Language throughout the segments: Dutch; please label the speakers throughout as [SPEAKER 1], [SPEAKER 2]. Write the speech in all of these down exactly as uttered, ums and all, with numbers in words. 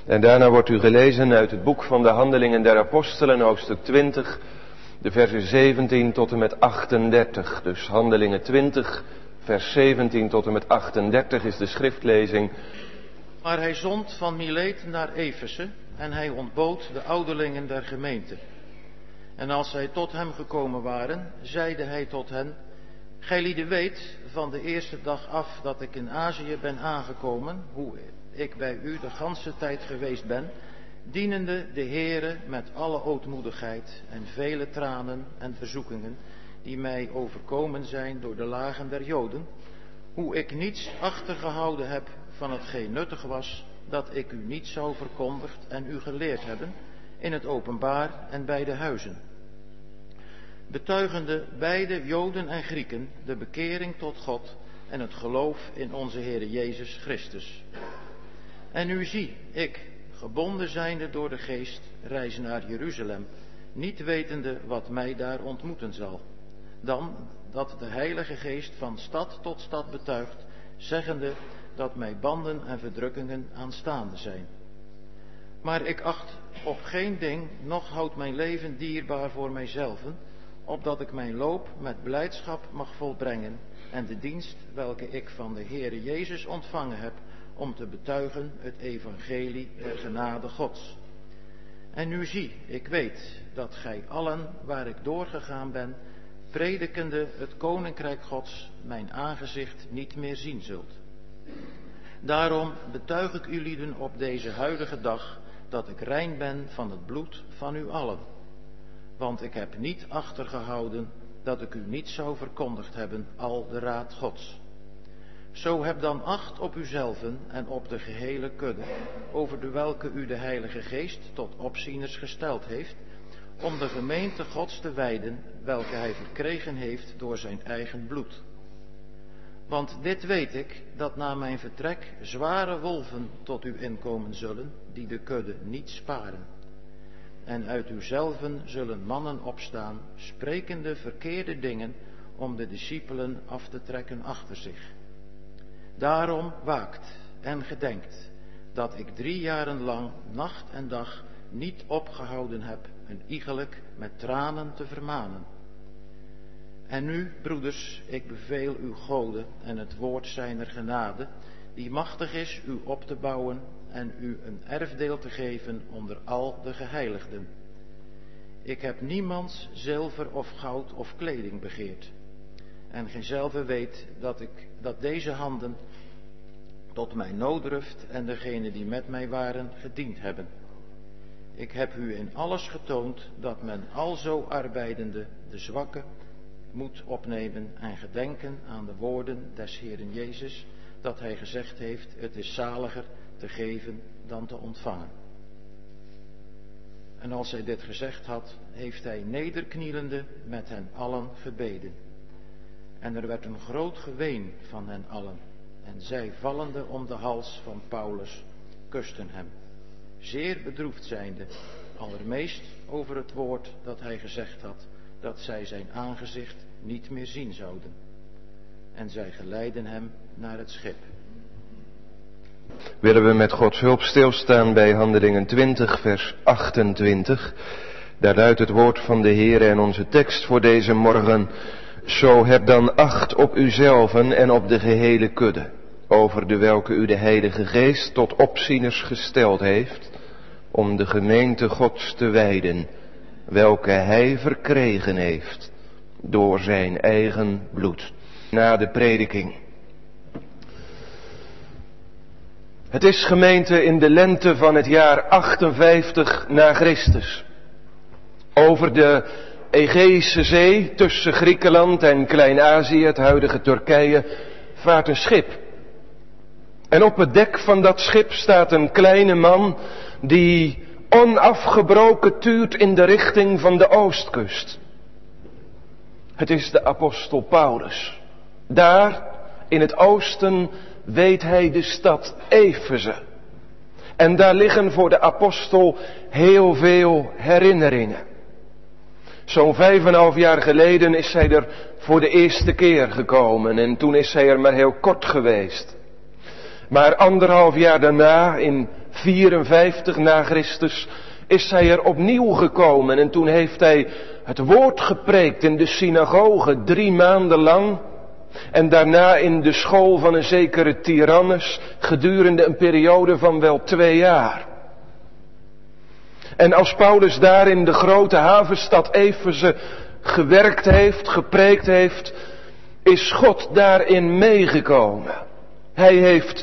[SPEAKER 1] En daarna wordt u gelezen uit het boek van de Handelingen der Apostelen, hoofdstuk twintig, de versen zeventien tot en met achtendertig. Dus Handelingen twintig, vers zeventien tot en met achtendertig is de schriftlezing.
[SPEAKER 2] Maar hij zond van Mileet naar Efeze en hij ontbood de ouderlingen der gemeente. En als zij tot hem gekomen waren, zeide hij tot hen: Gijlieden weet van de eerste dag af dat ik in Azië ben aangekomen, hoe ik bij u de ganse tijd geweest ben, dienende de Heere met alle ootmoedigheid en vele tranen en verzoekingen die mij overkomen zijn door de lagen der Joden, hoe ik niets achtergehouden heb van hetgeen nuttig was, dat ik u niet zou verkondigd en u geleerd hebben in het openbaar en bij de huizen. Betuigende beide Joden en Grieken de bekering tot God en het geloof in onze Heere Jezus Christus. En nu zie, ik, gebonden zijnde door de geest, reis naar Jeruzalem, niet wetende wat mij daar ontmoeten zal. Dan dat de Heilige Geest van stad tot stad betuigt, zeggende dat mij banden en verdrukkingen aanstaande zijn. Maar ik acht op geen ding, noch houd mijn leven dierbaar voor mijzelven, opdat ik mijn loop met blijdschap mag volbrengen en de dienst welke ik van de Heere Jezus ontvangen heb, om te betuigen het evangelie der genade Gods. En nu zie, ik weet dat gij allen waar ik doorgegaan ben, predikende het koninkrijk Gods, mijn aangezicht niet meer zien zult. Daarom betuig ik u lieden op deze huidige dag dat ik rein ben van het bloed van u allen. Want ik heb niet achtergehouden dat ik u niet zou verkondigd hebben al de raad Gods. Zo heb dan acht op uzelven en op de gehele kudde, over de welke u de Heilige Geest tot opzieners gesteld heeft, om de gemeente Gods te wijden, welke hij verkregen heeft door zijn eigen bloed. Want dit weet ik, dat na mijn vertrek zware wolven tot u inkomen zullen, die de kudde niet sparen. En uit uzelven zullen mannen opstaan, sprekende verkeerde dingen, om de discipelen af te trekken achter zich. Daarom waakt en gedenkt, dat ik drie jaren lang, nacht en dag, niet opgehouden heb, een iegelijk met tranen te vermanen. En nu, broeders, ik beveel u Gode en het woord zijner genade, die machtig is u op te bouwen en u een erfdeel te geven onder al de geheiligden. Ik heb niemands zilver of goud of kleding begeerd. En gijzelve weet dat ik, dat deze handen tot mijn nooddruft en degenen die met mij waren gediend hebben. Ik heb u in alles getoond dat men alzo arbeidende de zwakke moet opnemen en gedenken aan de woorden des Heeren Jezus, dat hij gezegd heeft, het is zaliger te geven dan te ontvangen. En als hij dit gezegd had, heeft hij nederknielende met hen allen gebeden. En er werd een groot geween van hen allen. En zij, vallende om de hals van Paulus, kusten hem, zeer bedroefd zijnde, allermeest over het woord dat hij gezegd had, dat zij zijn aangezicht niet meer zien zouden. En zij geleidden hem naar het schip.
[SPEAKER 1] Willen we met Gods hulp stilstaan bij Handelingen twintig, vers achtentwintig. Daar luidt het woord van de Heere en onze tekst voor deze morgen. Zo heb dan acht op uzelven en op de gehele kudde, over de welke u de Heilige Geest tot opzieners gesteld heeft, om de gemeente Gods te wijden, welke hij verkregen heeft door zijn eigen bloed. Na de prediking. Het is, gemeente, in de lente van het jaar achtenvijftig na Christus. Over de Egeïsche Zee, tussen Griekenland en Klein-Azië, het huidige Turkije, vaart een schip. En op het dek van dat schip staat een kleine man die onafgebroken tuurt in de richting van de oostkust. Het is de apostel Paulus. Daar, in het oosten, weet hij de stad Efeze. En daar liggen voor de apostel heel veel herinneringen. Zo'n vijf en een half jaar geleden is hij er voor de eerste keer gekomen en toen is hij er maar heel kort geweest. Maar anderhalf jaar daarna, in vierenvijftig na Christus is hij er opnieuw gekomen en toen heeft hij het woord gepreekt in de synagoge drie maanden lang en daarna in de school van een zekere Tyrannus gedurende een periode van wel twee jaar. En als Paulus daar in de grote havenstad Efeze gewerkt heeft, gepreekt heeft, is God daarin meegekomen. Hij heeft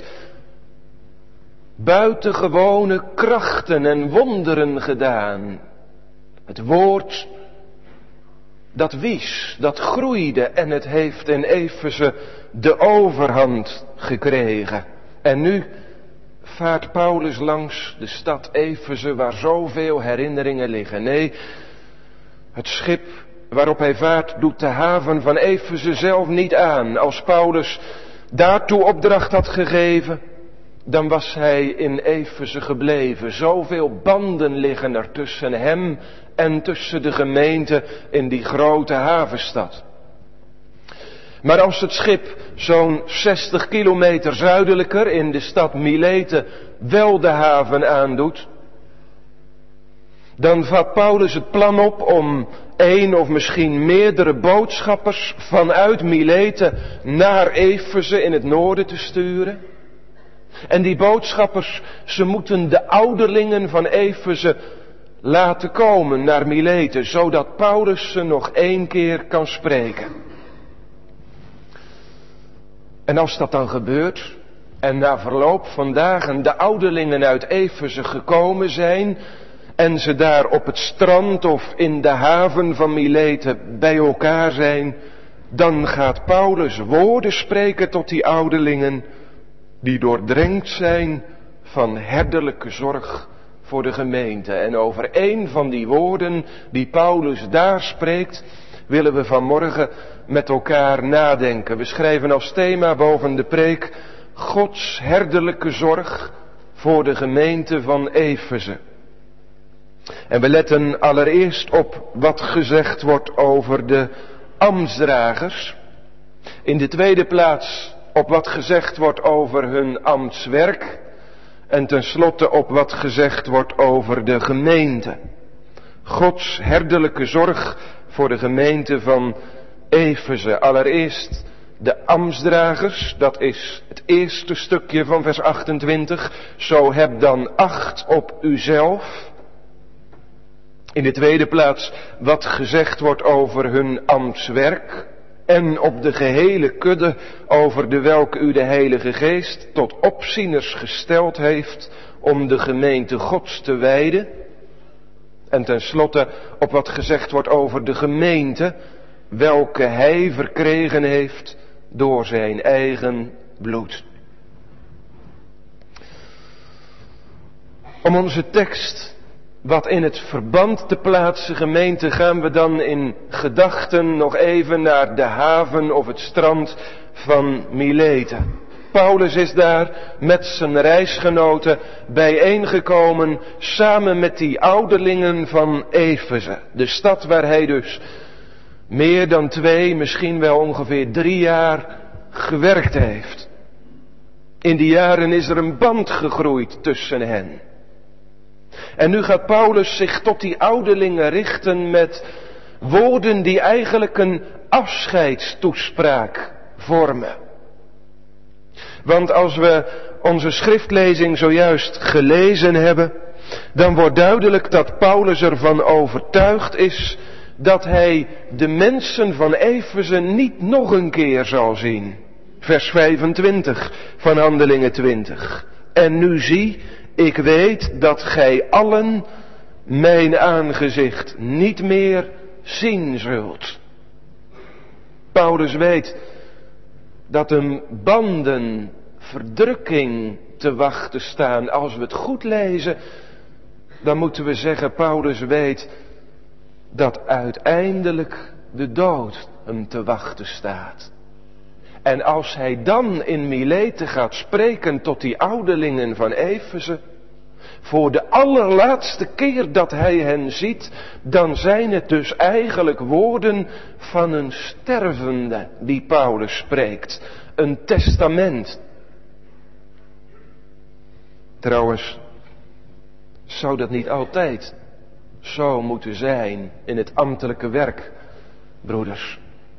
[SPEAKER 1] buitengewone krachten en wonderen gedaan. Het woord dat wies, dat groeide en het heeft in Efeze de overhand gekregen. En nu vaart Paulus langs de stad Efeze waar zoveel herinneringen liggen. Nee, het schip waarop hij vaart doet de haven van Efeze zelf niet aan. Als Paulus daartoe opdracht had gegeven, dan was hij in Efeze gebleven. Zoveel banden liggen er tussen hem en tussen de gemeente in die grote havenstad. Maar als het schip zo'n zestig kilometer zuidelijker in de stad Milete wel de haven aandoet, dan vat Paulus het plan op om één of misschien meerdere boodschappers vanuit Milete naar Efeze in het noorden te sturen. En die boodschappers, ze moeten de ouderlingen van Efeze laten komen naar Milete, zodat Paulus ze nog één keer kan spreken. En als dat dan gebeurt, en na verloop van dagen de ouderlingen uit Efeze gekomen zijn, en ze daar op het strand of in de haven van Milete bij elkaar zijn, dan gaat Paulus woorden spreken tot die ouderlingen, die doordrenkt zijn van herderlijke zorg voor de gemeente. En over één van die woorden die Paulus daar spreekt, willen we vanmorgen met elkaar nadenken. We schrijven als thema boven de preek Gods herderlijke zorg voor de gemeente van Efeze. En we letten allereerst op wat gezegd wordt over de ambtsdragers. In de tweede plaats op wat gezegd wordt over hun ambtswerk. En tenslotte op wat gezegd wordt over de gemeente. Gods herderlijke zorg voor de gemeente van Efeze. Allereerst de ambtsdragers, dat is het eerste stukje van vers achtentwintig. Zo heb dan acht op uzelf. In de tweede plaats wat gezegd wordt over hun ambtswerk. En op de gehele kudde over de welke u de Heilige Geest tot opzieners gesteld heeft om de gemeente Gods te wijden. En tenslotte op wat gezegd wordt over de gemeente welke hij verkregen heeft door zijn eigen bloed. Om onze tekst wat in het verband te plaatsen, gemeente, gaan we dan in gedachten nog even naar de haven of het strand van Milete. Paulus is daar met zijn reisgenoten bijeengekomen samen met die ouderlingen van Efeze. De stad waar hij dus meer dan twee, misschien wel ongeveer drie jaar gewerkt heeft. In die jaren is er een band gegroeid tussen hen. En nu gaat Paulus zich tot die ouderlingen richten met woorden die eigenlijk een afscheidstoespraak vormen. Want als we onze schriftlezing zojuist gelezen hebben, dan wordt duidelijk dat Paulus ervan overtuigd is dat hij de mensen van Efeze niet nog een keer zal zien. Vers vijfentwintig van Handelingen twintig. En nu zie, ik weet dat gij allen mijn aangezicht niet meer zien zult. Paulus weet dat hem banden, verdrukking te wachten staan. Als we het goed lezen, dan moeten we zeggen, Paulus weet dat uiteindelijk de dood hem te wachten staat. En als hij dan in Milete gaat spreken tot die ouderlingen van Efeze, voor de allerlaatste keer dat hij hen ziet, dan zijn het dus eigenlijk woorden van een stervende die Paulus spreekt. Een testament. Trouwens, Zou dat niet altijd zo moeten zijn in het ambtelijke werk, broeders?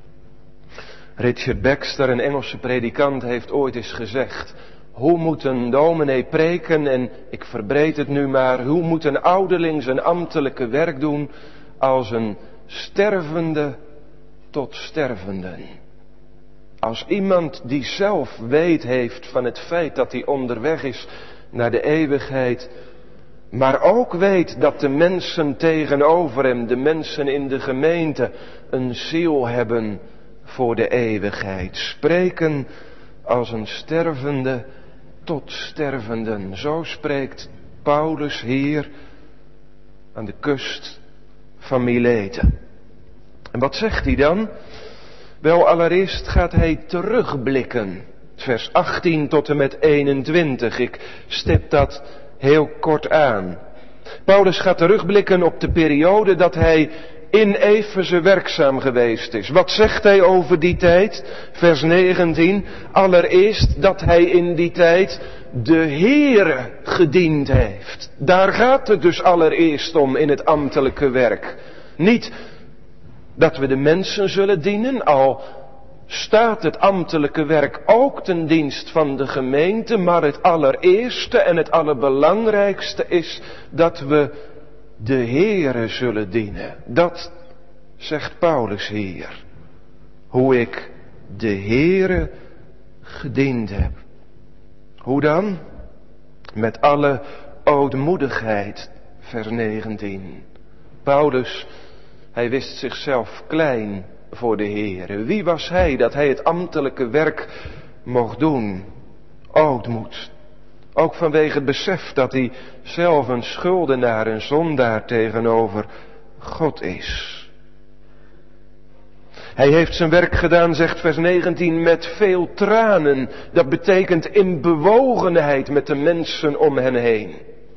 [SPEAKER 1] Richard Baxter, een Engelse predikant, heeft ooit eens gezegd: hoe moet een dominee preken, en ik verbreed het nu maar, hoe moet een ouderling zijn ambtelijke werk doen als een stervende tot stervenden? Als iemand die zelf weet heeft van het feit dat hij onderweg is naar de eeuwigheid, maar ook weet dat de mensen tegenover hem, de mensen in de gemeente, een ziel hebben voor de eeuwigheid. Spreken als een stervende tot stervenden. Zo spreekt Paulus hier aan de kust van Mileten. En wat zegt hij dan? Wel, allereerst gaat hij terugblikken. Vers achttien tot en met eenentwintig. Ik stip dat heel kort aan. Paulus gaat terugblikken op de periode dat hij in Efeze werkzaam geweest is. Wat zegt hij over die tijd? Vers negentien. Allereerst dat hij in die tijd de Heere gediend heeft. Daar gaat het dus allereerst om in het ambtelijke werk. Niet dat we de mensen zullen dienen, al staat het ambtelijke werk ook ten dienst van de gemeente, maar het allereerste en het allerbelangrijkste is dat we de Heere zullen dienen. Dat zegt Paulus hier. Hoe ik de Heere gediend heb. Hoe dan? Met alle ootmoedigheid, vers negentien. Paulus, hij wist zichzelf klein voor de Heere. Wie was hij dat hij het ambtelijke werk mocht doen? Ootmoed. Ook vanwege het besef dat hij zelf een schuldenaar, een zondaar tegenover God is. Hij heeft zijn werk gedaan, zegt vers negentien, met veel tranen. Dat betekent in bewogenheid met de mensen om hen heen.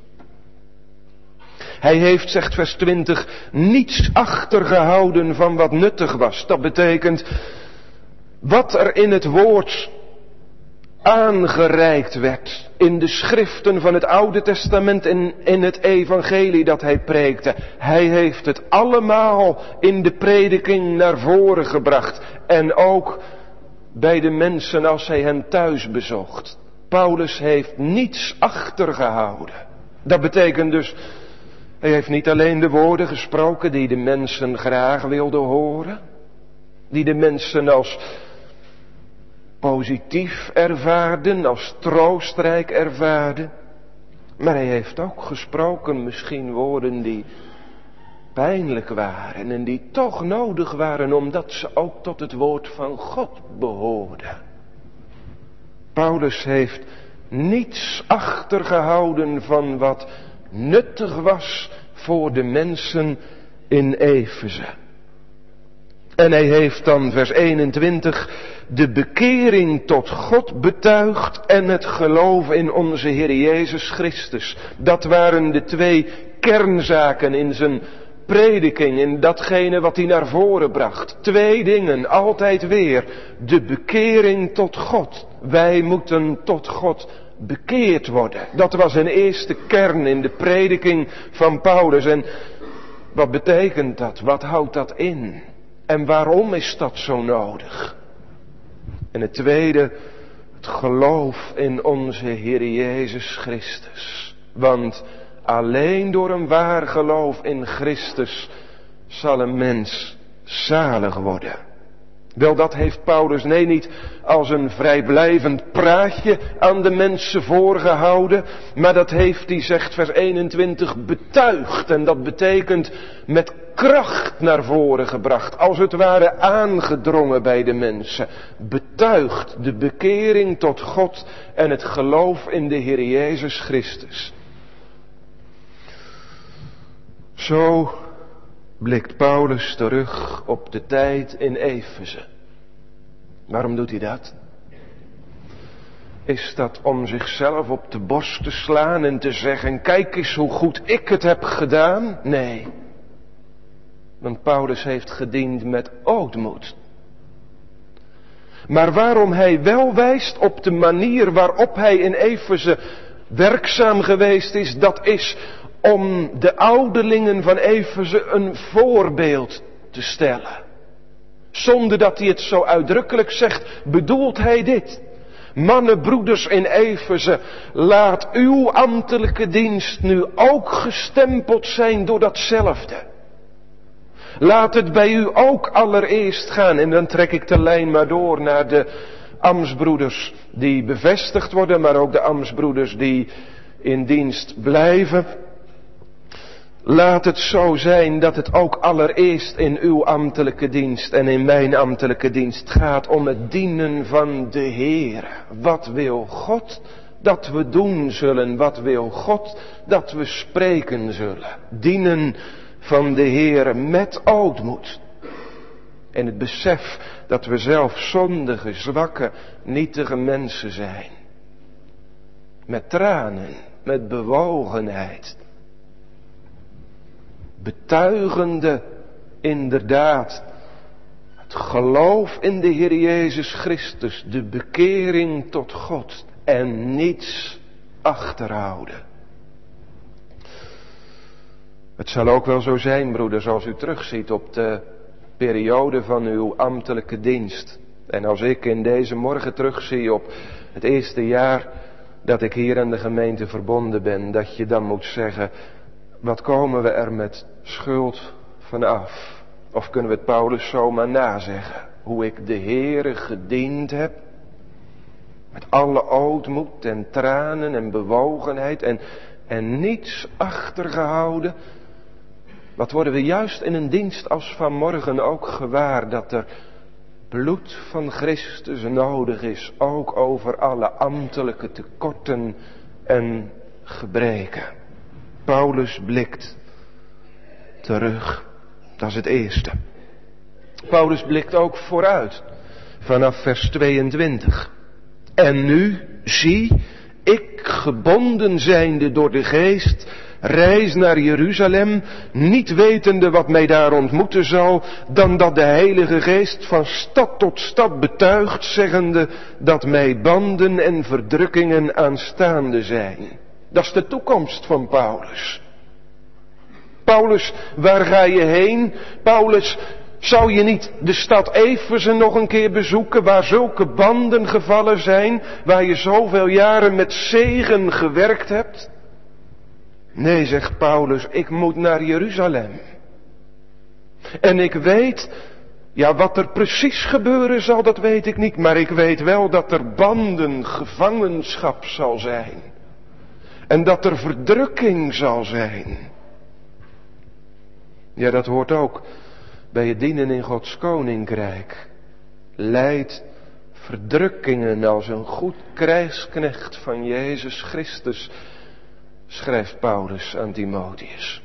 [SPEAKER 1] Hij heeft, zegt vers twintig, niets achtergehouden van wat nuttig was. Dat betekent, wat er in het woord aangereikt werd, in de schriften van het Oude Testament en in het evangelie dat hij preekte. Hij heeft het allemaal in de prediking naar voren gebracht. En ook bij de mensen als hij hen thuis bezocht. Paulus heeft niets achtergehouden. Dat betekent dus, hij heeft niet alleen de woorden gesproken die de mensen graag wilden horen. Die de mensen als positief ervaarden, als troostrijk ervaarden. Maar hij heeft ook gesproken misschien woorden die pijnlijk waren en die toch nodig waren omdat ze ook tot het woord van God behoorden. Paulus heeft niets achtergehouden van wat nuttig was voor de mensen in Efeze. En hij heeft dan, vers eenentwintig, de bekering tot God betuigd en het geloof in onze Heer Jezus Christus. Dat waren de twee kernzaken in zijn prediking, in datgene wat hij naar voren bracht. Twee dingen, altijd weer. De bekering tot God. Wij moeten tot God bekeerd worden. Dat was een eerste kern in de prediking van Paulus. En wat betekent dat? Wat houdt dat in? En waarom is dat zo nodig? En het tweede, het geloof in onze Heer Jezus Christus. Want alleen door een waar geloof in Christus zal een mens zalig worden. Wel, dat heeft Paulus, nee, niet als een vrijblijvend praatje aan de mensen voorgehouden, maar dat heeft hij, zegt vers eenentwintig, betuigd. En dat betekent met kracht naar voren gebracht, als het ware aangedrongen bij de mensen. Betuigd de bekering tot God en het geloof in de Heer Jezus Christus. Zo blikt Paulus terug op de tijd in Efeze. Waarom doet hij dat? Is dat om zichzelf op de borst te slaan en te zeggen, kijk eens hoe goed ik het heb gedaan? Nee. Want Paulus heeft gediend met ootmoed. Maar waarom hij wel wijst op de manier waarop hij in Efeze werkzaam geweest is, dat is om de ouderlingen van Efeze een voorbeeld te stellen. Zonder dat hij het zo uitdrukkelijk zegt, bedoelt hij dit. Mannen, broeders in Efeze, laat uw ambtelijke dienst nu ook gestempeld zijn door datzelfde. Laat het bij u ook allereerst gaan. En dan trek ik de lijn maar door naar de ambtsbroeders die bevestigd worden, maar ook de ambtsbroeders die in dienst blijven. Laat het zo zijn dat het ook allereerst in uw ambtelijke dienst en in mijn ambtelijke dienst gaat om het dienen van de Heer. Wat wil God dat we doen zullen? Wat wil God dat we spreken zullen? Dienen van de Heer met ootmoed. En het besef dat we zelf zondige, zwakke, nietige mensen zijn. Met tranen, met bewogenheid. Betuigende inderdaad het geloof in de Heer Jezus Christus, de bekering tot God en niets achterhouden. Het zal ook wel zo zijn, broeders, als u terugziet op de periode van uw ambtelijke dienst. En als ik in deze morgen terugzie op het eerste jaar dat ik hier aan de gemeente verbonden ben, dat je dan moet zeggen, wat komen we er met schuld vanaf? Of kunnen we het Paulus zomaar nazeggen? Hoe ik de Heere gediend heb. Met alle ootmoed en tranen en bewogenheid en, en niets achtergehouden. Wat worden we juist in een dienst als vanmorgen ook gewaar, dat er bloed van Christus nodig is, ook over alle ambtelijke tekorten en gebreken. Paulus blikt terug, dat is het eerste. Paulus blikt ook vooruit, vanaf vers tweeëntwintig. En nu, zie, ik gebonden zijnde door de geest, reis naar Jeruzalem, niet wetende wat mij daar ontmoeten zal, dan dat de Heilige Geest van stad tot stad betuigt, zeggende dat mij banden en verdrukkingen aanstaande zijn. Dat is de toekomst van Paulus. Paulus, waar ga je heen? Paulus, zou je niet de stad Efeze nog een keer bezoeken, waar zulke banden gevallen zijn, waar je zoveel jaren met zegen gewerkt hebt? Nee, zegt Paulus, ik moet naar Jeruzalem. En ik weet, ja, wat er precies gebeuren zal, dat weet ik niet, maar ik weet wel dat er banden, gevangenschap zal zijn. En dat er verdrukking zal zijn. Ja, dat hoort ook bij het dienen in Gods koninkrijk. Leidt verdrukkingen als een goed krijgsknecht van Jezus Christus, schrijft Paulus aan Timotheus.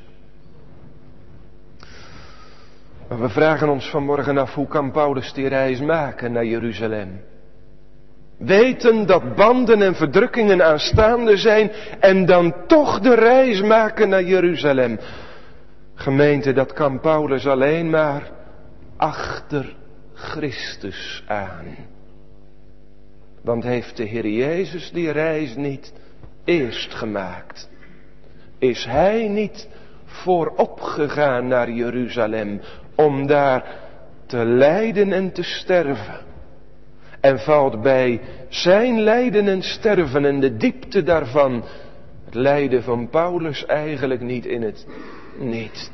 [SPEAKER 1] Maar we vragen ons vanmorgen af, hoe kan Paulus die reis maken naar Jeruzalem? Weten dat banden en verdrukkingen aanstaande zijn en dan toch de reis maken naar Jeruzalem. Gemeente, dat kan Paulus alleen maar achter Christus aan. Want heeft de Heer Jezus die reis niet eerst gemaakt? Is Hij niet voorop gegaan naar Jeruzalem om daar te lijden en te sterven? En valt bij zijn lijden en sterven en de diepte daarvan het lijden van Paulus eigenlijk niet in het niet?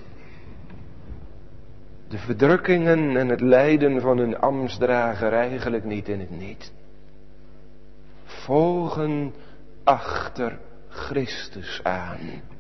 [SPEAKER 1] De verdrukkingen en het lijden van een ambtsdrager eigenlijk niet in het niet. Volgen achter Christus aan.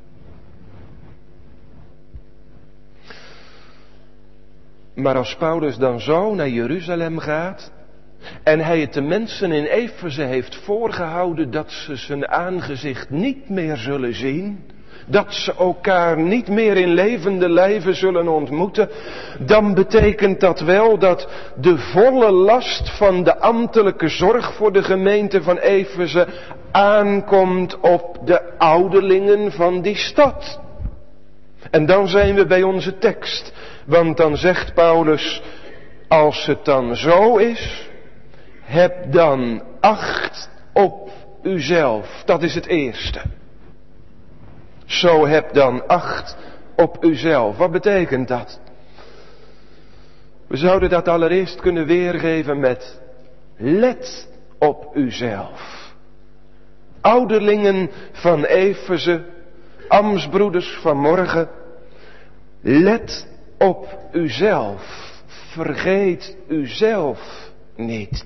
[SPEAKER 1] Maar als Paulus dan zo naar Jeruzalem gaat en hij het de mensen in Efeze heeft voorgehouden dat ze zijn aangezicht niet meer zullen zien, dat ze elkaar niet meer in levende lijven zullen ontmoeten, dan betekent dat wel dat de volle last van de ambtelijke zorg voor de gemeente van Efeze aankomt op de ouderlingen van die stad. En dan zijn we bij onze tekst, want dan zegt Paulus, als het dan zo is, heb dan acht op uzelf. Dat is het eerste. Zo heb dan acht op uzelf. Wat betekent dat? We zouden dat allereerst kunnen weergeven met let op uzelf. Ouderlingen van Efeze, ambtsbroeders van morgen, let op uzelf. Vergeet uzelf niet.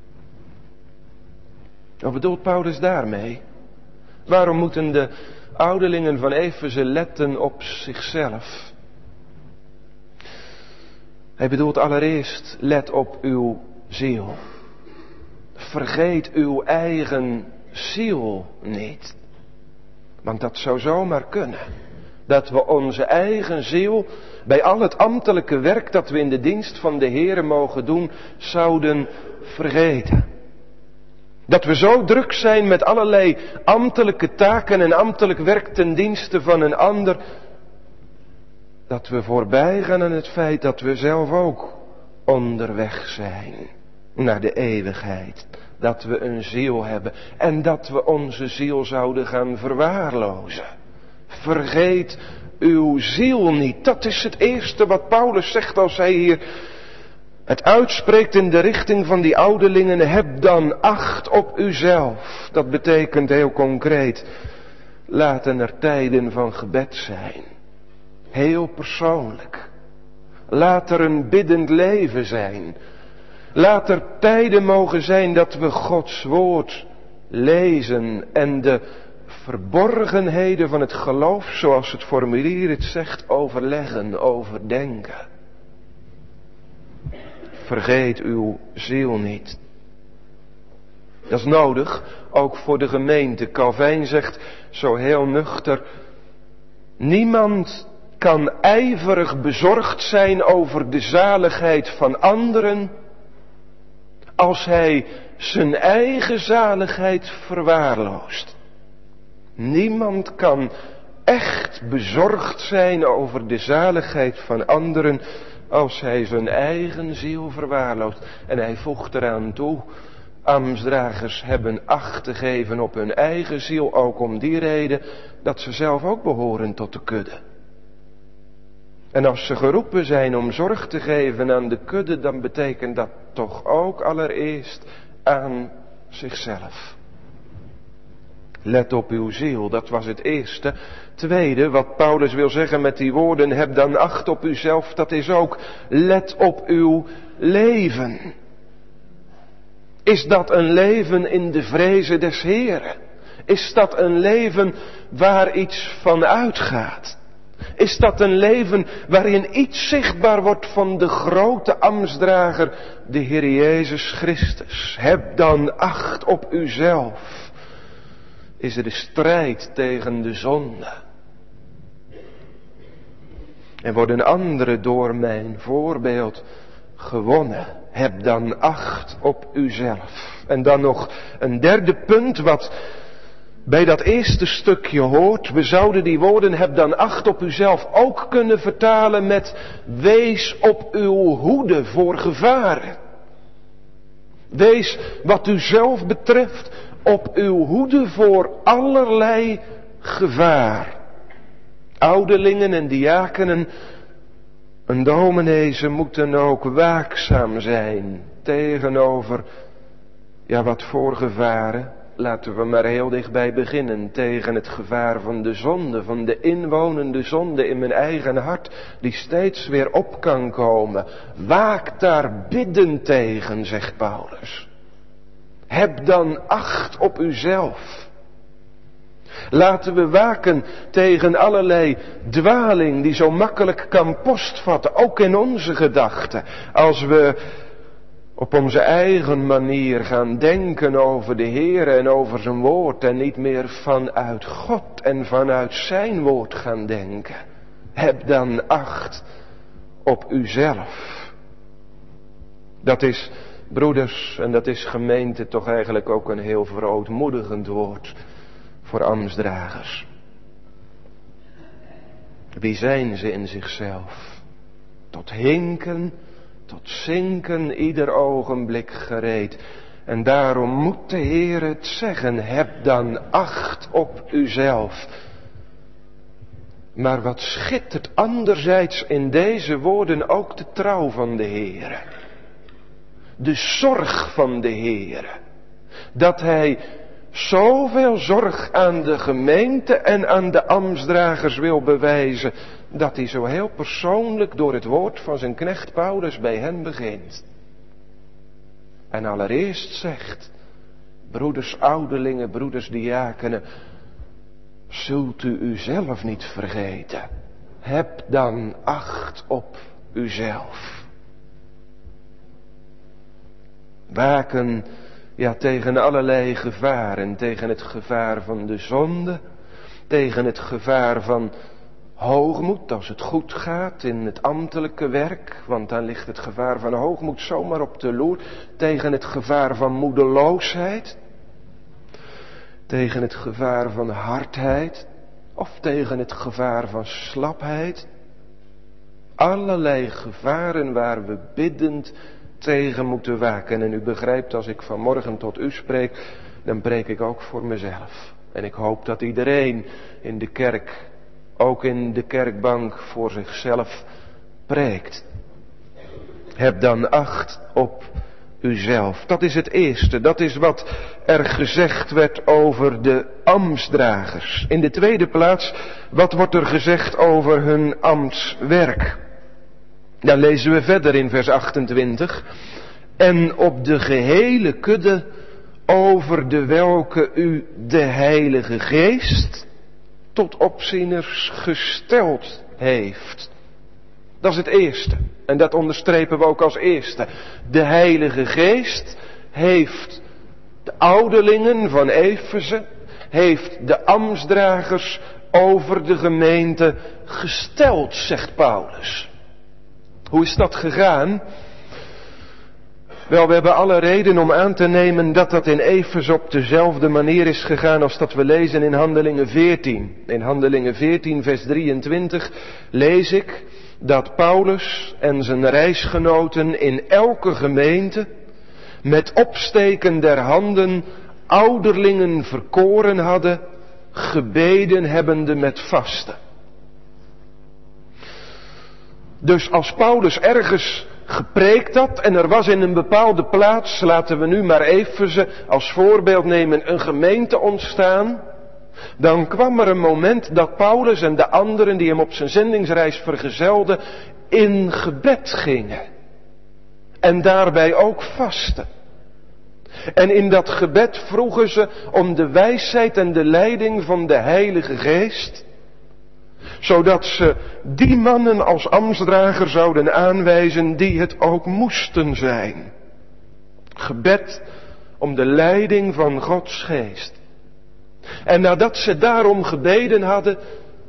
[SPEAKER 1] Wat bedoelt Paulus daarmee? Waarom moeten de ouderlingen van Efeze letten op zichzelf? Hij bedoelt allereerst, let op uw ziel. Vergeet uw eigen ziel niet. Want dat zou zomaar kunnen. Dat we onze eigen ziel, bij al het ambtelijke werk dat we in de dienst van de Heere mogen doen, zouden vergeten. Dat we zo druk zijn met allerlei ambtelijke taken en ambtelijk werk ten dienste van een ander, dat we voorbij gaan aan het feit dat we zelf ook onderweg zijn naar de eeuwigheid. Dat we een ziel hebben en dat we onze ziel zouden gaan verwaarlozen. Vergeet uw ziel niet. Dat is het eerste wat Paulus zegt als hij hier het uitspreekt in de richting van die ouderlingen. Heb dan acht op uzelf. Dat betekent heel concreet, laten er tijden van gebed zijn. Heel persoonlijk. Laat er een biddend leven zijn. Laat er tijden mogen zijn dat we Gods woord lezen en de verborgenheden van het geloof, zoals het formulier het zegt, overleggen, overdenken. Vergeet uw ziel niet. Dat is nodig, ook voor de gemeente. Calvijn zegt zo heel nuchter, niemand kan ijverig bezorgd zijn over de zaligheid van anderen, als hij zijn eigen zaligheid verwaarloost. Niemand kan echt bezorgd zijn over de zaligheid van anderen, als hij zijn eigen ziel verwaarloost. En hij voegt eraan toe, ambtsdragers hebben acht te geven op hun eigen ziel, ook om die reden dat ze zelf ook behoren tot de kudde. En als ze geroepen zijn om zorg te geven aan de kudde, dan betekent dat toch ook allereerst aan zichzelf. Let op uw ziel, dat was het eerste. Tweede, wat Paulus wil zeggen met die woorden, heb dan acht op uzelf, dat is ook, let op uw leven. Is dat een leven in de vreze des Heeren? Is dat een leven waar iets van uitgaat? Is dat een leven waarin iets zichtbaar wordt van de grote ambtsdrager, de Heer Jezus Christus? Heb dan acht op uzelf. Is er de strijd tegen de zonde. En worden anderen door mijn voorbeeld gewonnen. Heb dan acht op uzelf. En dan nog een derde punt wat bij dat eerste stukje hoort. We zouden die woorden heb dan acht op uzelf ook kunnen vertalen met wees op uw hoede voor gevaren. Wees wat u zelf betreft op uw hoede voor allerlei gevaar. Ouderlingen en diakenen en dominee, ze moeten ook waakzaam zijn tegenover, ja wat voor gevaren. Laten we maar heel dichtbij beginnen, tegen het gevaar van de zonde, van de inwonende zonde in mijn eigen hart, die steeds weer op kan komen. Waak daar bidden tegen, zegt Paulus. Heb dan acht op uzelf. Laten we waken tegen allerlei dwaling die zo makkelijk kan postvatten, ook in onze gedachten. Als we op onze eigen manier gaan denken over de Heer en over zijn woord en niet meer vanuit God en vanuit zijn woord gaan denken. Heb dan acht op uzelf. Dat is, broeders, en dat is gemeente, toch eigenlijk ook een heel verootmoedigend woord voor ambtsdragers. Wie zijn ze in zichzelf? Tot hinken, tot zinken, ieder ogenblik gereed. En daarom moet de Heer het zeggen, heb dan acht op uzelf. Maar wat schittert anderzijds in deze woorden ook de trouw van de Heere. De zorg van de Heere. Dat Hij zoveel zorg aan de gemeente en aan de ambtsdragers wil bewijzen, dat Hij zo heel persoonlijk door het woord van zijn knecht Paulus bij hen begint. En allereerst zegt: broeders ouderlingen, broeders diakenen, zult u uzelf niet vergeten. Heb dan acht op uzelf. Waken, ja, tegen allerlei gevaren. Tegen het gevaar van de zonde. Tegen het gevaar van hoogmoed als het goed gaat in het ambtelijke werk. Want dan ligt het gevaar van hoogmoed zomaar op de loer. Tegen het gevaar van moedeloosheid. Tegen het gevaar van hardheid. Of tegen het gevaar van slapheid. Allerlei gevaren waar we biddend tegen moeten waken. En u begrijpt, als ik vanmorgen tot u spreek, dan preek ik ook voor mezelf. En ik hoop dat iedereen in de kerk, ook in de kerkbank, voor zichzelf preekt. Heb dan acht op uzelf. Dat is het eerste. Dat is wat er gezegd werd over de ambtsdragers. In de tweede plaats, wat wordt er gezegd over hun ambtswerk? Dan lezen we verder in vers achtentwintig. En op de gehele kudde, over de welke u de Heilige Geest tot opzieners gesteld heeft. Dat is het eerste. En dat onderstrepen we ook als eerste. De Heilige Geest heeft de ouderlingen van Efeze, heeft de ambtsdragers over de gemeente gesteld, zegt Paulus. Hoe is dat gegaan? Wel, we hebben alle reden om aan te nemen dat dat in Efeze op dezelfde manier is gegaan als dat we lezen in Handelingen veertien. In Handelingen veertien vers drieëntwintig lees ik dat Paulus en zijn reisgenoten in elke gemeente met opsteken der handen ouderlingen verkoren hadden, gebeden hebbende met vasten. Dus als Paulus ergens gepreekt had en er was in een bepaalde plaats, laten we nu maar Efeze als voorbeeld nemen, een gemeente ontstaan, dan kwam er een moment dat Paulus en de anderen die hem op zijn zendingsreis vergezelden in gebed gingen. En daarbij ook vasten. En in dat gebed vroegen ze om de wijsheid en de leiding van de Heilige Geest, zodat ze die mannen als ambtsdrager zouden aanwijzen die het ook moesten zijn. Gebed om de leiding van Gods Geest. En nadat ze daarom gebeden hadden,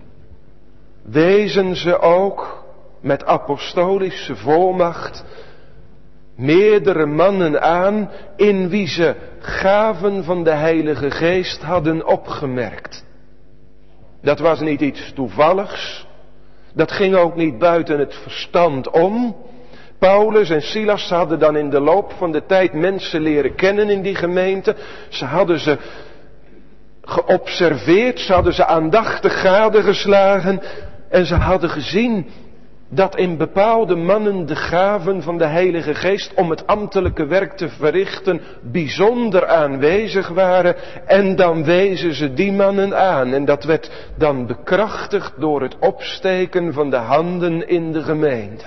[SPEAKER 1] wezen ze ook met apostolische volmacht meerdere mannen aan in wie ze gaven van de Heilige Geest hadden opgemerkt. Dat was niet iets toevalligs. Dat ging ook niet buiten het verstand om. Paulus en Silas hadden dan in de loop van de tijd mensen leren kennen in die gemeente. Ze hadden ze geobserveerd, ze hadden ze aandachtig gadegeslagen en ze hadden gezien dat in bepaalde mannen de gaven van de Heilige Geest om het ambtelijke werk te verrichten bijzonder aanwezig waren. En dan wezen ze die mannen aan. En dat werd dan bekrachtigd door het opsteken van de handen in de gemeente.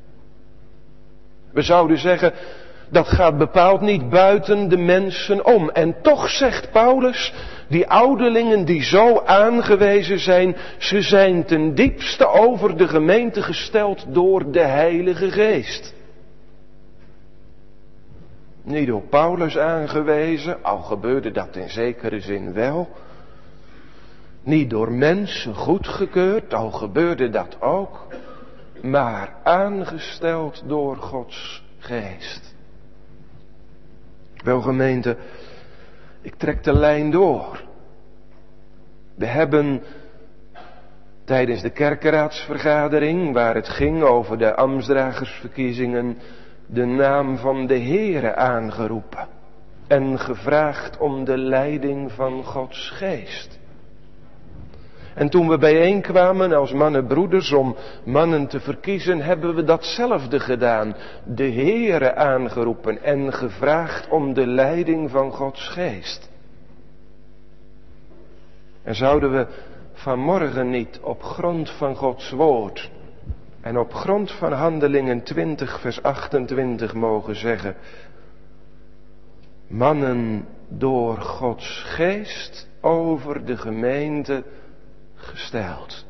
[SPEAKER 1] We zouden zeggen, dat gaat bepaald niet buiten de mensen om. En toch zegt Paulus, die ouderlingen die zo aangewezen zijn, ze zijn ten diepste over de gemeente gesteld door de Heilige Geest. Niet door Paulus aangewezen, al gebeurde dat in zekere zin wel. Niet door mensen goedgekeurd, al gebeurde dat ook. Maar aangesteld door Gods Geest. Wel gemeente, ik trek de lijn door. We hebben tijdens de kerkenraadsvergadering, waar het ging over de ambtsdragersverkiezingen, de naam van de Heere aangeroepen. En gevraagd om de leiding van Gods Geest. En toen we bijeenkwamen als mannenbroeders om mannen te verkiezen, hebben we datzelfde gedaan. De Heere aangeroepen en gevraagd om de leiding van Gods geest. En zouden we vanmorgen niet op grond van Gods woord en op grond van Handelingen twintig vers achtentwintig mogen zeggen: mannen door Gods geest over de gemeente gesteld.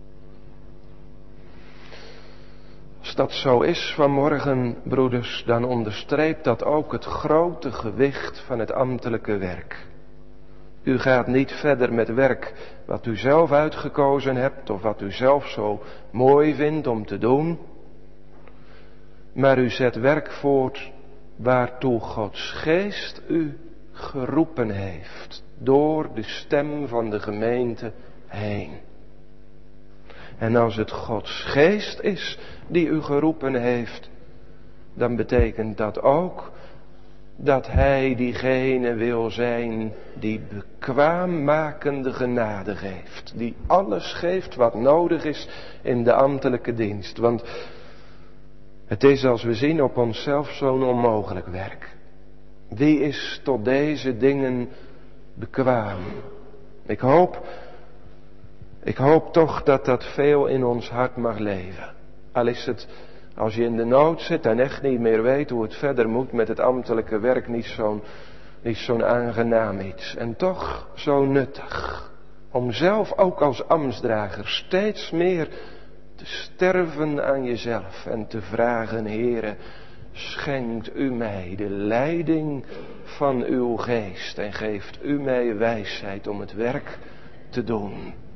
[SPEAKER 1] Als dat zo is vanmorgen, broeders, dan onderstreept dat ook het grote gewicht van het ambtelijke werk. U gaat niet verder met werk wat u zelf uitgekozen hebt of wat u zelf zo mooi vindt om te doen. Maar u zet werk voort waartoe Gods geest u geroepen heeft. Door de stem van de gemeente heen. En als het Gods geest is die u geroepen heeft, dan betekent dat ook dat Hij diegene wil zijn die bekwaammakende genade geeft. Die alles geeft wat nodig is in de ambtelijke dienst. Want het is, als we zien, op onszelf zo'n onmogelijk werk. Wie is tot deze dingen bekwaam? Ik hoop, ik hoop toch dat dat veel in ons hart mag leven. Al is het, als je in de nood zit en echt niet meer weet hoe het verder moet met het ambtelijke werk, niet zo'n, niet zo'n aangenaam iets. En toch zo nuttig. Om zelf ook als ambtsdrager steeds meer te sterven aan jezelf en te vragen: Heere, schenkt u mij de leiding van uw geest en geeft u mij wijsheid om het werk te doen.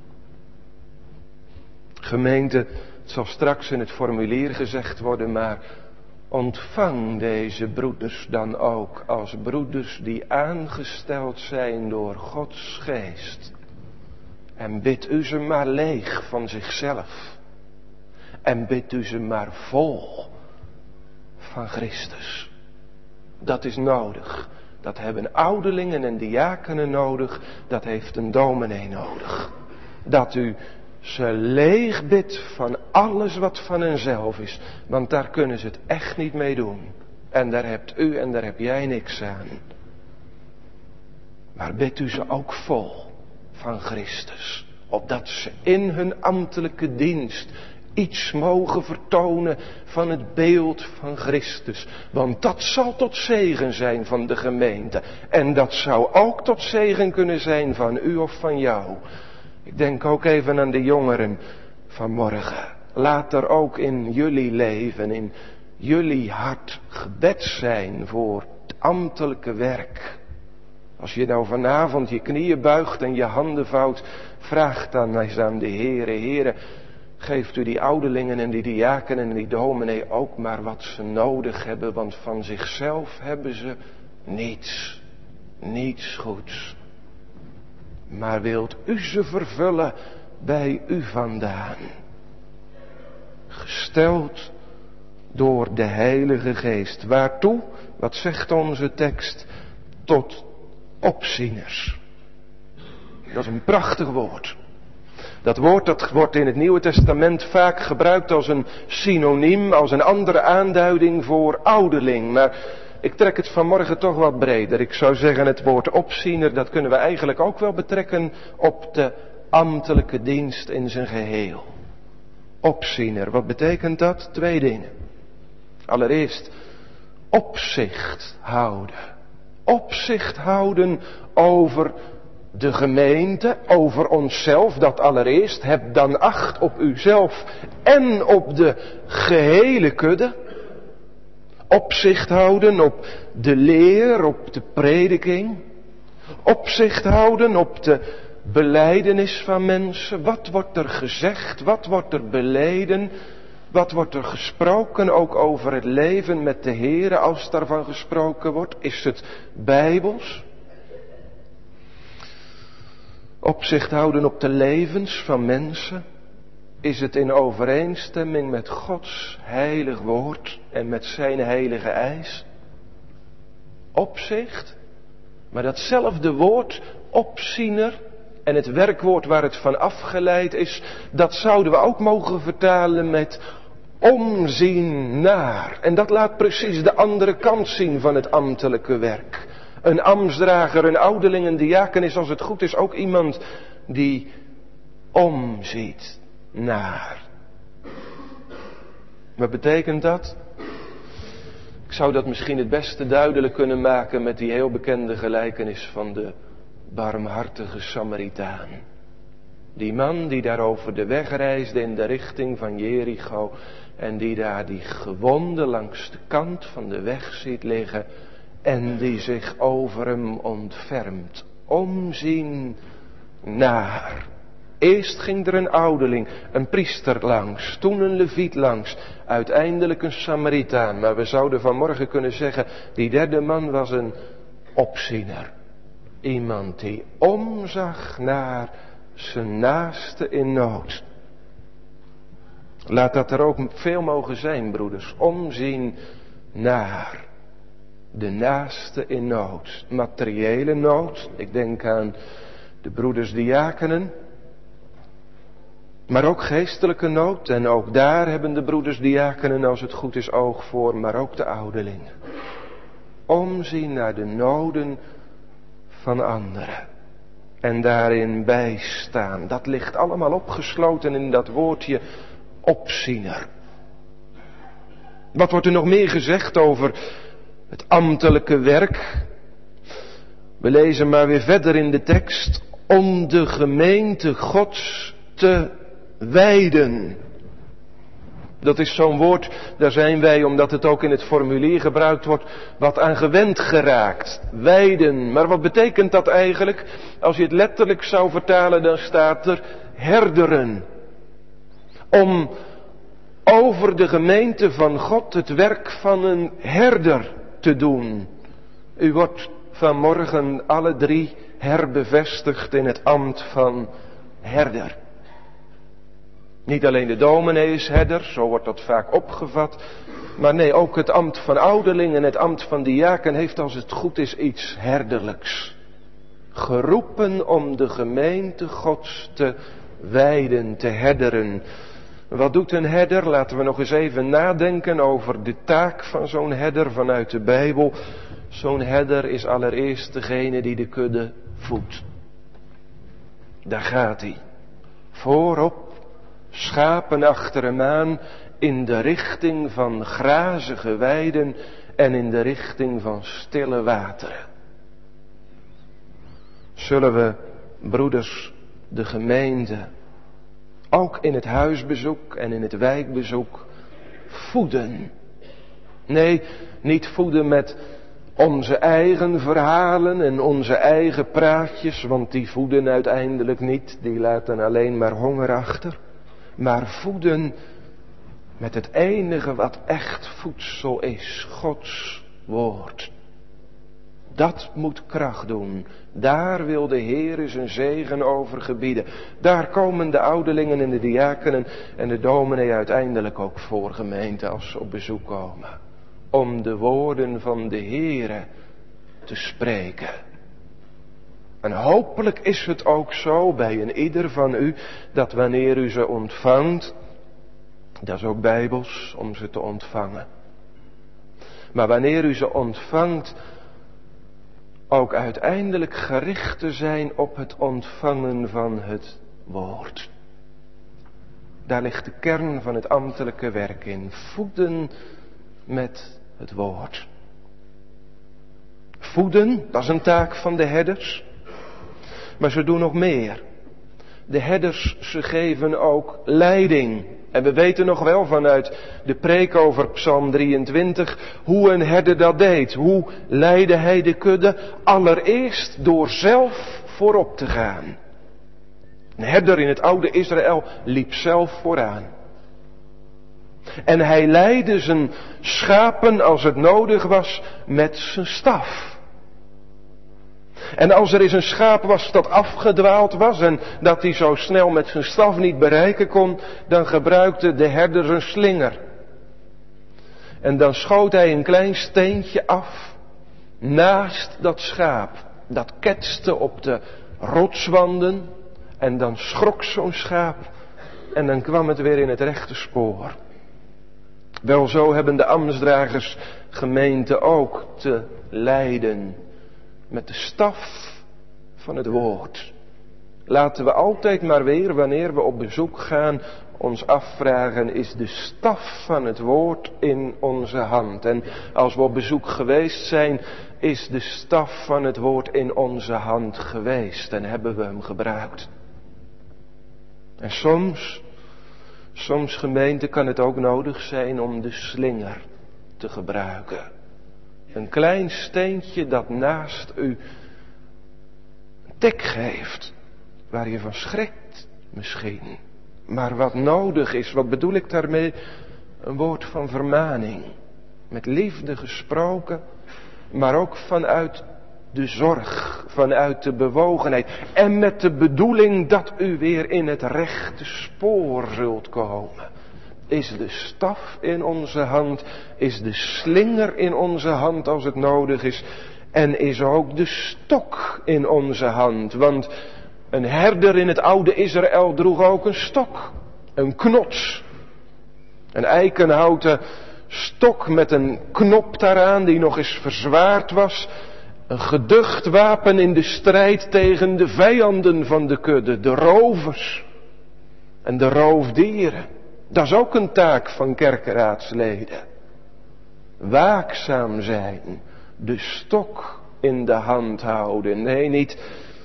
[SPEAKER 1] Gemeente, het zal straks in het formulier gezegd worden, maar ontvang deze broeders dan ook als broeders die aangesteld zijn door Gods geest. En bid u ze maar leeg van zichzelf. En bid u ze maar vol van Christus. Dat is nodig. Dat hebben ouderlingen en diakenen nodig. Dat heeft een dominee nodig. Dat u ze leeg bidt van alles wat van henzelf is. Want daar kunnen ze het echt niet mee doen. En daar hebt u en daar heb jij niks aan. Maar bid u ze ook vol van Christus. Opdat ze in hun ambtelijke dienst iets mogen vertonen van het beeld van Christus. Want dat zal tot zegen zijn van de gemeente. En dat zou ook tot zegen kunnen zijn van u of van jou. Ik denk ook even aan de jongeren van morgen. Laat er ook in jullie leven, in jullie hart gebed zijn voor het ambtelijke werk. Als je nou vanavond je knieën buigt en je handen vouwt, vraag dan eens aan de Heere: Heere, geeft u die ouderlingen en die diakenen en die dominee ook maar wat ze nodig hebben, want van zichzelf hebben ze niets, niets goeds. Maar wilt u ze vervullen bij u vandaan. Gesteld door de Heilige Geest. Waartoe? Wat zegt onze tekst? Tot opzieners. Dat is een prachtig woord. Dat woord dat wordt in het Nieuwe Testament vaak gebruikt als een synoniem, als een andere aanduiding voor ouderling. Maar ik trek het vanmorgen toch wat breder. Ik zou zeggen, het woord opziener, dat kunnen we eigenlijk ook wel betrekken op de ambtelijke dienst in zijn geheel. Opziener, wat betekent dat? Twee dingen. Allereerst, opzicht houden. Opzicht houden over de gemeente, over onszelf, dat allereerst. Heb dan acht op uzelf en op de gehele kudde. Opzicht houden op de leer, op de prediking. Opzicht houden op de belijdenis van mensen. Wat wordt er gezegd? Wat wordt er beleden? Wat wordt er gesproken ook over het leven met de Heere, als daarvan gesproken wordt? Is het bijbels? Opzicht houden op de levens van mensen. Is het in overeenstemming met Gods heilig woord en met zijn heilige eis? Opzicht. Maar datzelfde woord, opziener, En het werkwoord waar het van afgeleid is, dat zouden we ook mogen vertalen met omzien naar. En dat laat precies de andere kant zien van het ambtelijke werk. Een ambtsdrager, een ouderling, een diaken is als het goed is ook iemand die omziet naar. Wat betekent dat? Ik zou dat misschien het beste duidelijk kunnen maken met die heel bekende gelijkenis van de barmhartige Samaritaan. Die man die daar over de weg reisde in de richting van Jericho en die daar die gewonde langs de kant van de weg ziet liggen en die zich over hem ontfermt. Omzien naar. Eerst ging er een ouderling, een priester langs, toen een leviet langs, uiteindelijk een Samaritaan. Maar we zouden vanmorgen kunnen zeggen, die derde man was een opziener. Iemand die omzag naar zijn naaste in nood. Laat dat er ook veel mogen zijn, broeders. Omzien naar de naaste in nood. Materiële nood. Ik denk aan de broeders diakenen. Maar ook geestelijke nood. En ook daar hebben de broeders diakenen als het goed is oog voor. Maar ook de ouderlingen. Omzien naar de noden van anderen. En daarin bijstaan. Dat ligt allemaal opgesloten in dat woordje opziener. Wat wordt er nog meer gezegd over het ambtelijke werk? We lezen maar weer verder in de tekst. Om de gemeente Gods te wijden. Dat is zo'n woord, daar zijn wij, omdat het ook in het formulier gebruikt wordt, wat aan gewend geraakt. Wijden. Maar wat betekent dat eigenlijk? Als je het letterlijk zou vertalen, dan staat er herderen. Om over de gemeente van God het werk van een herder te doen. U wordt vanmorgen alle drie herbevestigd in het ambt van herder. Niet alleen de dominee is herder, zo wordt dat vaak opgevat. Maar nee, ook het ambt van ouderling en het ambt van diaken heeft als het goed is iets herderlijks. Geroepen om de gemeente Gods te wijden, te herderen. Wat doet een herder? Laten we nog eens even nadenken over de taak van zo'n herder vanuit de Bijbel. Zo'n herder is allereerst degene die de kudde voedt. Daar gaat hij. Voorop, schapen achter hem aan, in de richting van grazige weiden en in de richting van stille wateren. Zullen we, broeders, de gemeente, ook in het huisbezoek en in het wijkbezoek, voeden? Nee, niet voeden met onze eigen verhalen en onze eigen praatjes, want die voeden uiteindelijk niet, die laten alleen maar honger achter. Maar voeden met het enige wat echt voedsel is, Gods woord. Dat moet kracht doen. Daar wil de Heer zijn zegen over gebieden. Daar komen de ouderlingen en de diakenen en de dominee uiteindelijk ook voor, gemeente, als ze op bezoek komen. Om de woorden van de Heer te spreken. En hopelijk is het ook zo bij een ieder van u, dat wanneer u ze ontvangt, dat is ook bijbels om ze te ontvangen. Maar wanneer u ze ontvangt, ook uiteindelijk gericht te zijn op het ontvangen van het woord. Daar ligt de kern van het ambtelijke werk in. Voeden met het woord. Voeden, dat is een taak van de herders. Maar ze doen nog meer. De herders, ze geven ook leiding. En we weten nog wel vanuit de preek over Psalm drieëntwintig hoe een herder dat deed. Hoe leidde hij de kudde? Allereerst door zelf voorop te gaan. Een herder in het oude Israël liep zelf vooraan. En hij leidde zijn schapen als het nodig was met zijn staf. En als er eens een schaap was dat afgedwaald was en dat hij zo snel met zijn staf niet bereiken kon, dan gebruikte de herder een slinger. En dan schoot hij een klein steentje af naast dat schaap. Dat ketste op de rotswanden en dan schrok zo'n schaap en dan kwam het weer in het rechte spoor. Wel, zo hebben de ambtsdragers gemeente ook te lijden met de staf van het woord. Laten we altijd maar weer, wanneer we op bezoek gaan, ons afvragen, is de staf van het woord in onze hand? En als we op bezoek geweest zijn, is de staf van het woord in onze hand geweest en hebben we hem gebruikt? En soms, soms gemeente, kan het ook nodig zijn om de slinger te gebruiken. Een klein steentje dat naast u een tik geeft, waar je van schrikt misschien. Maar wat nodig is, wat bedoel ik daarmee? Een woord van vermaning. Met liefde gesproken, maar ook vanuit de zorg, vanuit de bewogenheid. En met de bedoeling dat u weer in het rechte spoor zult komen. Is de staf in onze hand, is de slinger in onze hand als het nodig is. En is ook de stok in onze hand. Want een herder in het oude Israël droeg ook een stok. Een knots. Een eikenhouten stok met een knop daaraan die nog eens verzwaard was. Een geducht wapen in de strijd tegen de vijanden van de kudde. De rovers. En de roofdieren. Dat is ook een taak van kerkeraadsleden. Waakzaam zijn. De stok in de hand houden. Nee, niet...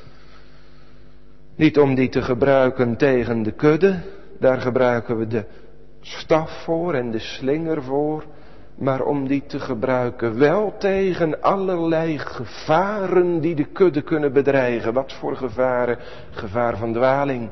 [SPEAKER 1] Niet om die te gebruiken tegen de kudde, daar gebruiken we de staf voor en de slinger voor, maar om die te gebruiken wel tegen allerlei gevaren die de kudde kunnen bedreigen. Wat voor gevaren? Gevaar van dwaling.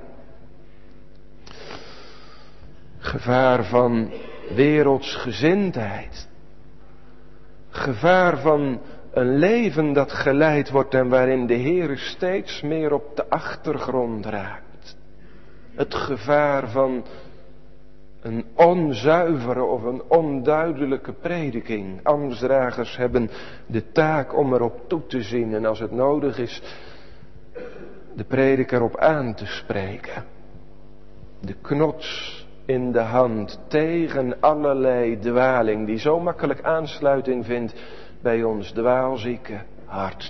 [SPEAKER 1] Gevaar van wereldsgezindheid. Gevaar van een leven dat geleid wordt en waarin de Heer steeds meer op de achtergrond raakt. Het gevaar van een onzuivere of een onduidelijke prediking. Ambtsdragers hebben de taak om erop toe te zien en als het nodig is de prediker op aan te spreken. De knots in de hand tegen allerlei dwaling die zo makkelijk aansluiting vindt bij ons dwaalzieke hart.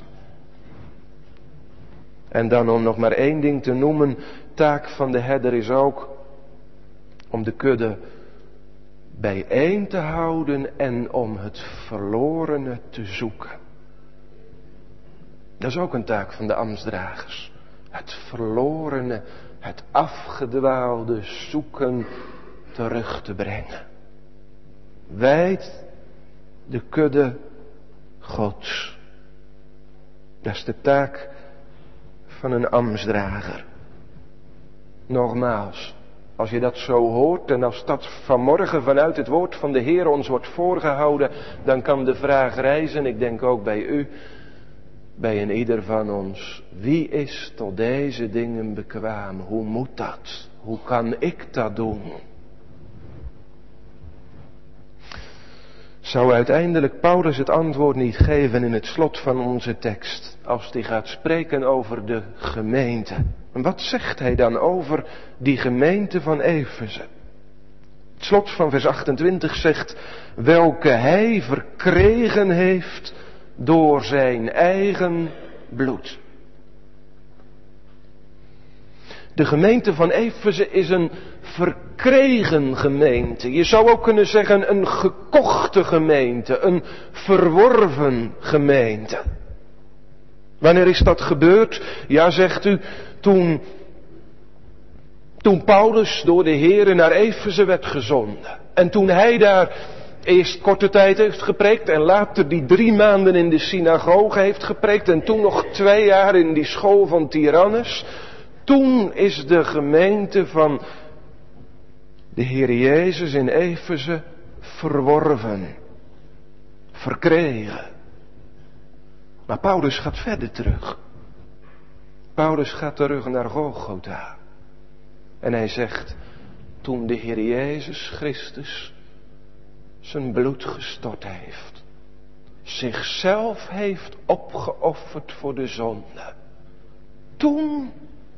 [SPEAKER 1] En dan om nog maar één ding te noemen, taak van de herder is ook om de kudde bijeen te houden en om het verlorene te zoeken. Dat is ook een taak van de ambtsdragers. Het verlorene, het afgedwaalde zoeken terug te brengen. Wijd de kudde Gods. Dat is de taak van een ambtsdrager. Nogmaals, als je dat zo hoort en als dat vanmorgen vanuit het woord van de Heer ons wordt voorgehouden, dan kan de vraag rijzen, ik denk ook bij u, bij een ieder van ons, wie is tot deze dingen bekwaam? Hoe moet dat? Hoe kan ik dat doen? Zou uiteindelijk Paulus het antwoord niet geven in het slot van onze tekst, als hij gaat spreken over de gemeente? En wat zegt hij dan over die gemeente van Efeze? Het slot van vers achtentwintig zegt, welke hij verkregen heeft door zijn eigen bloed. De gemeente van Efeze is een verkregen gemeente. Je zou ook kunnen zeggen een gekochte gemeente, een verworven gemeente. Wanneer is dat gebeurd? Ja, zegt u, toen, toen Paulus door de Heere naar Efeze werd gezonden. En toen hij daar eerst korte tijd heeft gepreekt en later die drie maanden in de synagoge heeft gepreekt en toen nog twee jaar in die school van Tyrannus. Toen is de gemeente van de Heer Jezus in Efeze verworven, verkregen. Maar Paulus gaat verder terug. Paulus gaat terug naar Golgotha. En hij zegt, toen de Heer Jezus Christus zijn bloed gestort heeft, zichzelf heeft opgeofferd voor de zonde, toen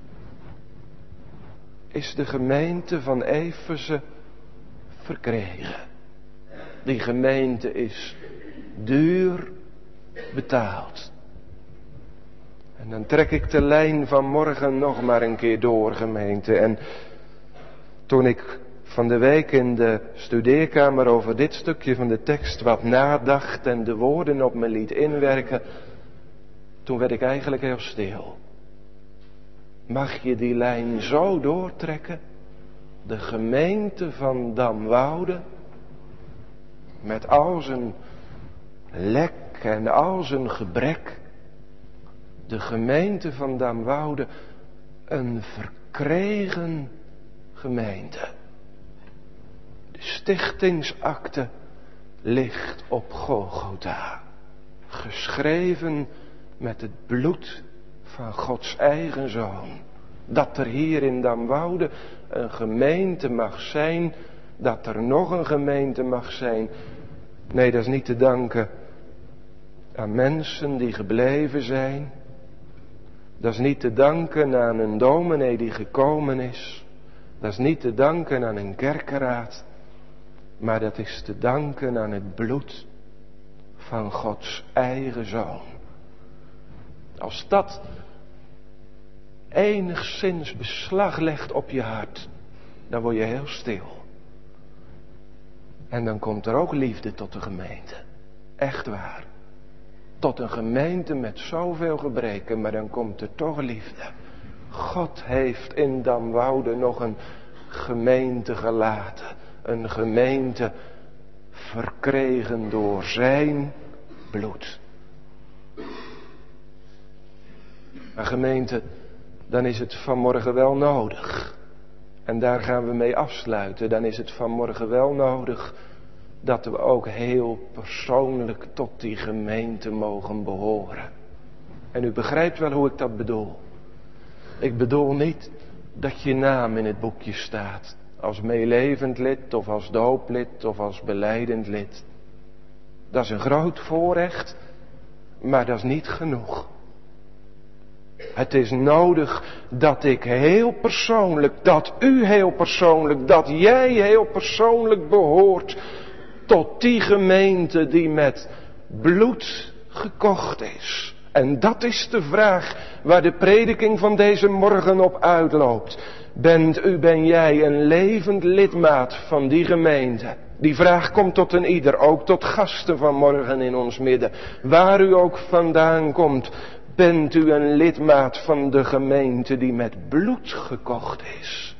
[SPEAKER 1] is de gemeente van Efeze verkregen. Die gemeente is duur betaald. En dan trek ik de lijn van morgen nog maar een keer door, gemeente. En toen ik van de week in de studeerkamer over dit stukje van de tekst wat nadacht en de woorden op me liet inwerken, toen werd ik eigenlijk heel stil. Mag je die lijn zo doortrekken? De gemeente van Damwoude, met al zijn lek en al zijn gebrek. De gemeente van Damwoude, een verkregen gemeente. De stichtingsakte ligt op Golgotha, geschreven met het bloed van Gods eigen Zoon. Dat er hier in Damwoude een gemeente mag zijn, dat er nog een gemeente mag zijn. Nee, dat is niet te danken aan mensen die gebleven zijn. Dat is niet te danken aan een dominee die gekomen is. Dat is niet te danken aan een kerkeraad. Maar dat is te danken aan het bloed van Gods eigen Zoon. Als dat enigszins beslag legt op je hart, dan word je heel stil. En dan komt er ook liefde tot de gemeente. Echt waar. Tot een gemeente met zoveel gebreken, maar dan komt er toch liefde. God heeft in Damwoude nog een gemeente gelaten. Een gemeente verkregen door zijn bloed. Maar gemeente, dan is het vanmorgen wel nodig. En daar gaan we mee afsluiten. Dan is het vanmorgen wel nodig dat we ook heel persoonlijk tot die gemeente mogen behoren. En u begrijpt wel hoe ik dat bedoel. Ik bedoel niet dat je naam in het boekje staat. Als meelevend lid of als dooplid of als belijdend lid. Dat is een groot voorrecht, maar dat is niet genoeg. Het is nodig dat ik heel persoonlijk, dat u heel persoonlijk, dat jij heel persoonlijk behoort tot die gemeente die met bloed gekocht is. En dat is de vraag waar de prediking van deze morgen op uitloopt. Bent u, ben jij een levend lidmaat van die gemeente? Die vraag komt tot een ieder, ook tot gasten vanmorgen in ons midden. Waar u ook vandaan komt, bent u een lidmaat van de gemeente die met bloed gekocht is?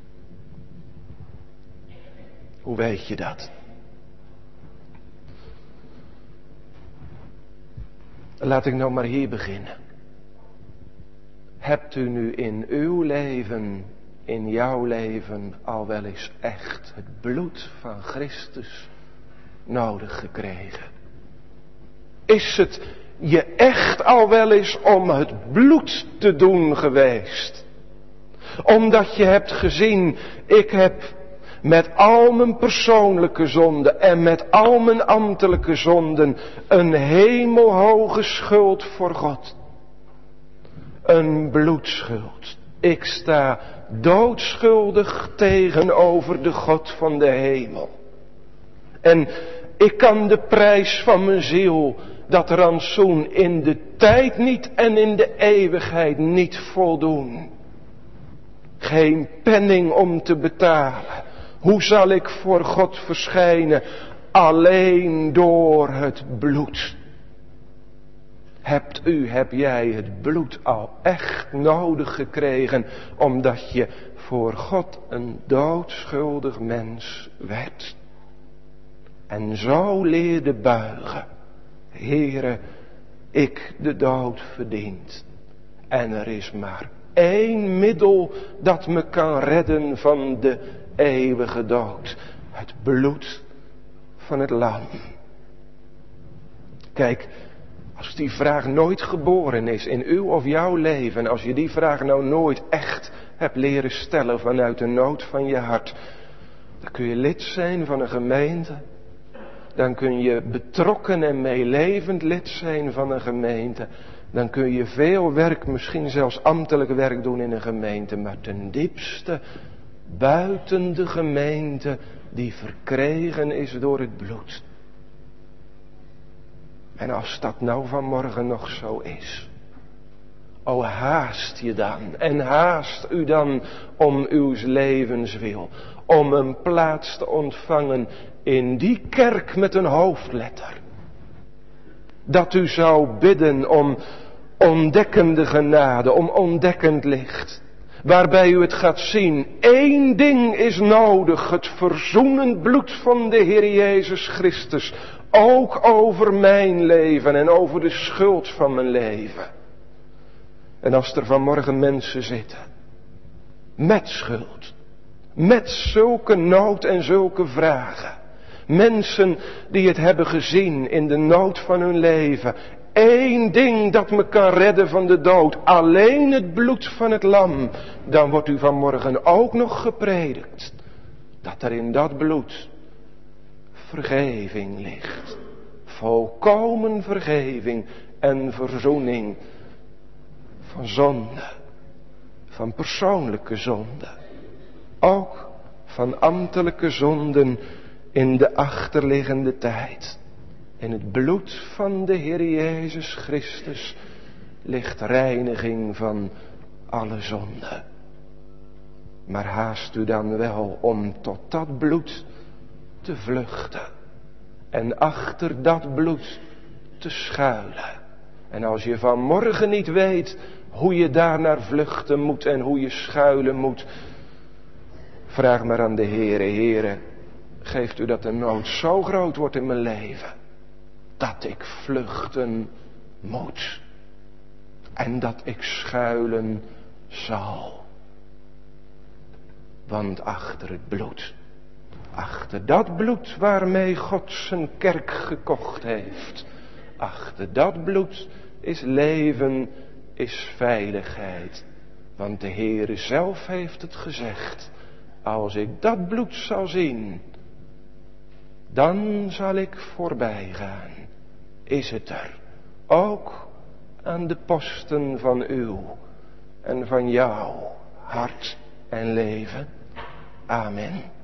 [SPEAKER 1] Hoe weet je dat? Laat ik nou maar hier beginnen. Hebt u nu in uw leven, in jouw leven, al wel eens echt het bloed van Christus nodig gekregen? Is het je echt al wel eens om het bloed te doen geweest? Omdat je hebt gezien, ik heb met al mijn persoonlijke zonden en met al mijn ambtelijke zonden een hemelhoge schuld voor God. Een bloedschuld. Ik sta doodschuldig tegenover de God van de hemel. En ik kan de prijs van mijn ziel, dat rantsoen, in de tijd niet en in de eeuwigheid niet voldoen. Geen penning om te betalen. Hoe zal ik voor God verschijnen? Alleen door het bloed. Hebt u, heb jij het bloed al echt nodig gekregen, omdat je voor God een doodschuldig mens werd? En zo leerde buigen. Heere, ik de dood verdient. En er is maar één middel dat me kan redden van de eeuwige dood. Het bloed van het lam. Kijk, als die vraag nooit geboren is in uw of jouw leven, als je die vraag nou nooit echt hebt leren stellen vanuit de nood van je hart, dan kun je lid zijn van een gemeente. Dan kun je betrokken en meelevend lid zijn van een gemeente. Dan kun je veel werk, misschien zelfs ambtelijk werk doen in een gemeente. Maar ten diepste, buiten de gemeente, die verkregen is door het bloed. En als dat nou vanmorgen nog zo is. O, haast je dan. En haast u dan om uw levens wil. Om een plaats te ontvangen in die kerk met een hoofdletter. Dat u zou bidden om ontdekkende genade, om ontdekkend licht. Waarbij u het gaat zien, één ding is nodig, het verzoenend bloed van de Heer Jezus Christus. Ook over mijn leven en over de schuld van mijn leven. En als er vanmorgen mensen zitten, met schuld, met zulke nood en zulke vragen. Mensen die het hebben gezien in de nood van hun leven. Eén ding dat me kan redden van de dood. Alleen het bloed van het lam. Dan wordt u vanmorgen ook nog gepredikt. Dat er in dat bloed vergeving ligt. Volkomen vergeving en verzoening. Van zonde. Van persoonlijke zonde. Ook van ambtelijke zonden in de achterliggende tijd. In het bloed van de Heer Jezus Christus ligt reiniging van alle zonde. Maar haast u dan wel om tot dat bloed te vluchten. En achter dat bloed te schuilen. En als je vanmorgen niet weet hoe je daar naar vluchten moet en hoe je schuilen moet. Vraag maar aan de Heere, Heere, geeft u dat de nood zo groot wordt in mijn leven. Dat ik vluchten moet. En dat ik schuilen zal. Want achter het bloed. Achter dat bloed waarmee God zijn kerk gekocht heeft. Achter dat bloed is leven, is veiligheid. Want de Heere zelf heeft het gezegd. Als ik dat bloed zal zien, dan zal ik voorbij gaan. Is het er ook aan de posten van uw en van jouw hart en leven. Amen.